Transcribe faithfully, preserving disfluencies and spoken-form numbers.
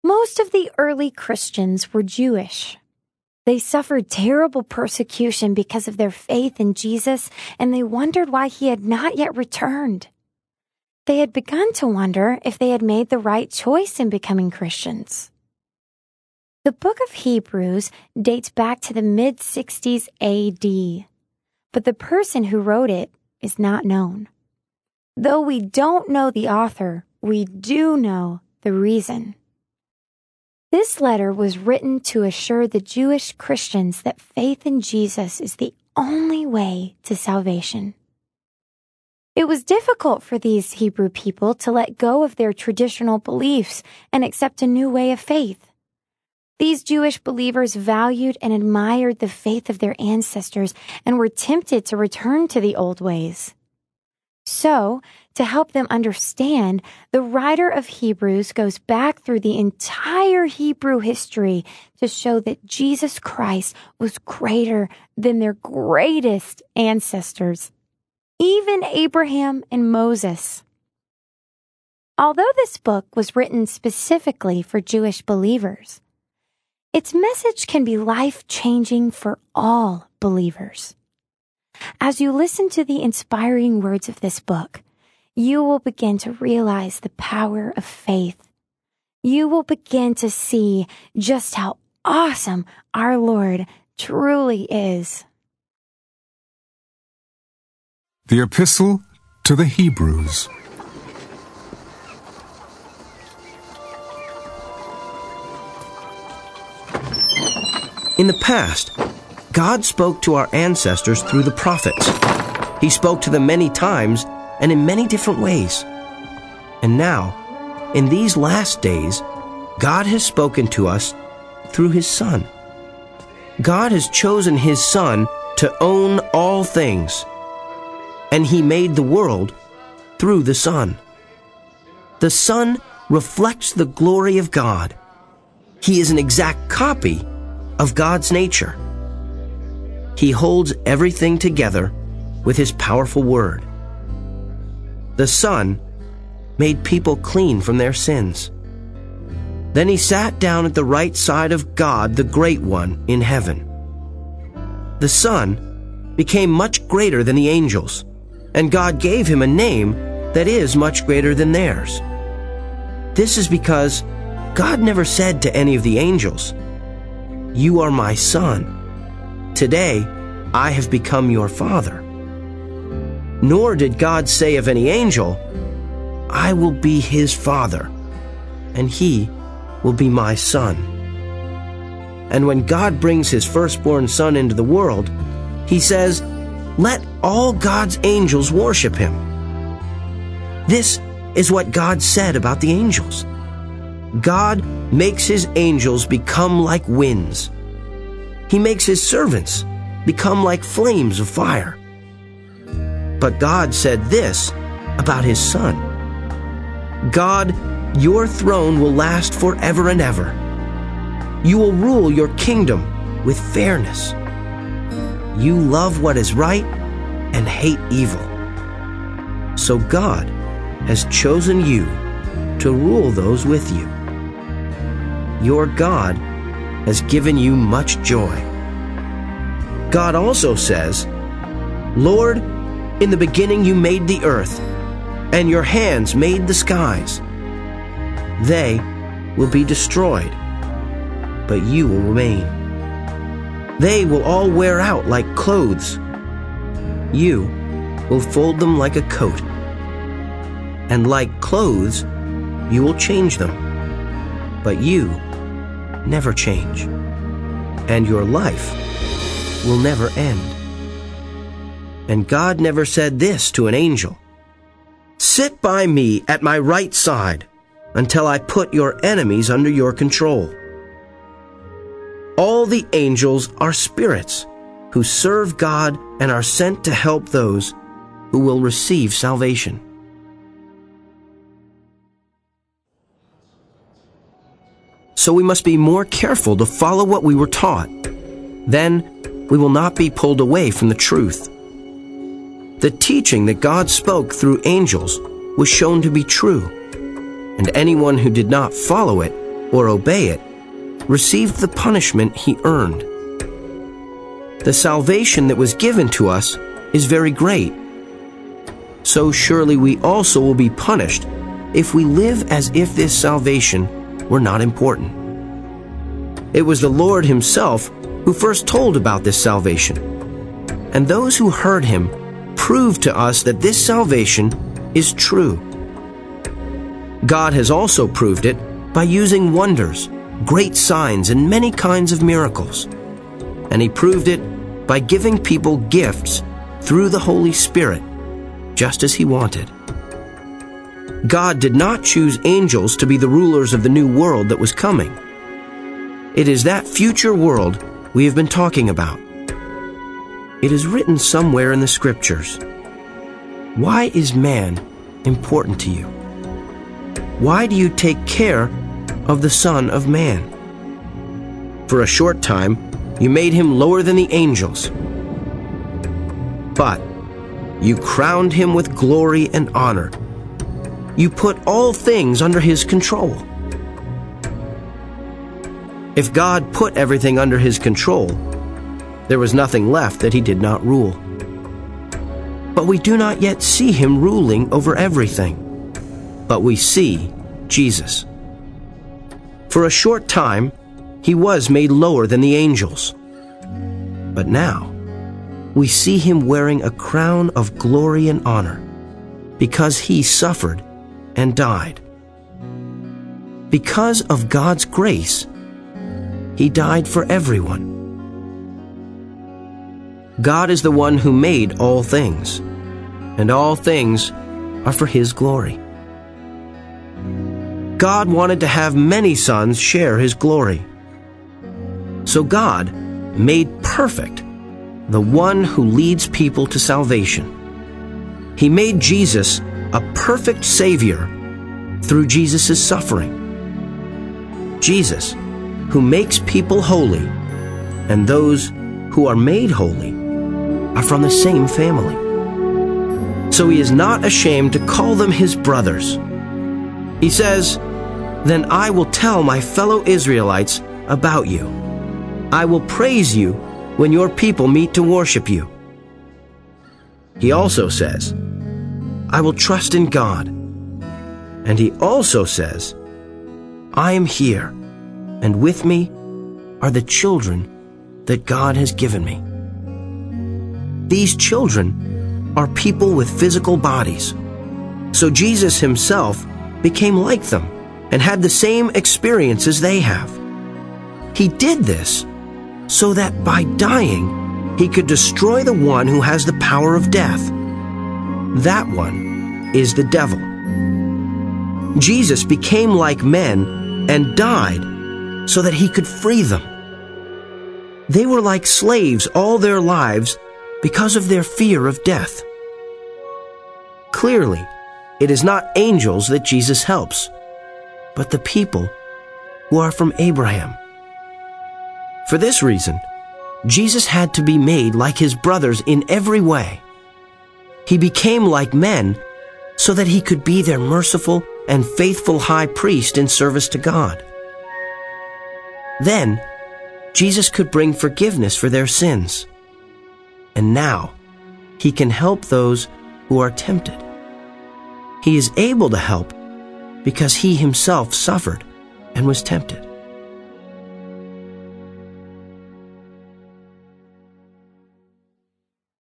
Most of the early Christians were Jewish. They suffered terrible persecution because of their faith in Jesus, and they wondered why he had not yet returned. They had begun to wonder if they had made the right choice in becoming Christians. The book of Hebrews dates back to the mid sixties A D, but the person who wrote it is not known. Though we don't know the author, we do know the reason. This letter was written to assure the Jewish Christians that faith in Jesus is the only way to salvation. It was difficult for these Hebrew people to let go of their traditional beliefs and accept a new way of faith. These Jewish believers valued and admired the faith of their ancestors and were tempted to return to the old ways. So, to help them understand, the writer of Hebrews goes back through the entire Hebrew history to show that Jesus Christ was greater than their greatest ancestors, even Abraham and Moses. Although this book was written specifically for Jewish believers, its message can be life-changing for all believers. As you listen to the inspiring words of this book, you will begin to realize the power of faith. You will begin to see just how awesome our Lord truly is. The Epistle to the Hebrews. In the past, God spoke to our ancestors through the prophets. He spoke to them many times and in many different ways. And now, in these last days, God has spoken to us through His Son. God has chosen His Son to own all things, and He made the world through the Son. The Son reflects the glory of God. He is an exact copy of God's nature. He holds everything together with His powerful word. The Son made people clean from their sins. Then He sat down at the right side of God, the Great One, in heaven. The Son became much greater than the angels, and God gave Him a name that is much greater than theirs. This is because God never said to any of the angels, "You are my Son. Today, I have become your Father." Nor did God say of any angel, "I will be his Father, and he will be my Son." And when God brings His firstborn Son into the world, He says, "Let all God's angels worship Him." This is what God said about the angels. God makes His angels become like winds. He makes His servants become like flames of fire. But God said this about His Son: "God, your throne will last forever and ever. You will rule your kingdom with fairness. You love what is right and hate evil. So God has chosen you to rule those with you. Your God has given you much joy." God also says, "Lord, in the beginning you made the earth, and your hands made the skies. They will be destroyed, but you will remain. They will all wear out like clothes. You will fold them like a coat, and like clothes you will change them. But you never change, and your life will never end." And God never said this to an angel: "Sit by me at my right side until I put your enemies under your control." All the angels are spirits who serve God and are sent to help those who will receive salvation. So we must be more careful to follow what we were taught. Then we will not be pulled away from the truth. The teaching that God spoke through angels was shown to be true, and anyone who did not follow it or obey it received the punishment he earned. The salvation that was given to us is very great. So surely we also will be punished if we live as if this salvation were not important. It was the Lord himself who first told about this salvation, and those who heard him proved to us that this salvation is true. God has also proved it by using wonders, great signs, and many kinds of miracles. And he proved it by giving people gifts through the Holy Spirit, just as he wanted. God did not choose angels to be the rulers of the new world that was coming. It is that future world we have been talking about. It is written somewhere in the Scriptures. Why is man important to you? Why do you take care of the Son of Man? For a short time, you made him lower than the angels. But you crowned him with glory and honor. You put all things under his control. If God put everything under his control, there was nothing left that he did not rule. But we do not yet see him ruling over everything. But we see Jesus. For a short time, he was made lower than the angels. But now, we see him wearing a crown of glory and honor because he suffered and died. Because of God's grace, he died for everyone. God is the one who made all things, and all things are for his glory. God wanted to have many sons share his glory. So God made perfect the one who leads people to salvation. He made Jesus a perfect Savior through Jesus' suffering. Jesus, who makes people holy, and those who are made holy are from the same family. So he is not ashamed to call them his brothers. He says, "Then I will tell my fellow Israelites about you. I will praise you when your people meet to worship you." He also says, "I will trust in God." And he also says, "I am here, and with me are the children that God has given me." These children are people with physical bodies. So Jesus himself became like them and had the same experiences they have. He did this so that by dying, he could destroy the one who has the power of death. That one is the devil. Jesus became like men and died so that he could free them. They were like slaves all their lives because of their fear of death. Clearly, it is not angels that Jesus helps, but the people who are from Abraham. For this reason, Jesus had to be made like his brothers in every way. He became like men so that he could be their merciful and faithful high priest in service to God. Then, Jesus could bring forgiveness for their sins. And now, he can help those who are tempted. He is able to help because he himself suffered and was tempted.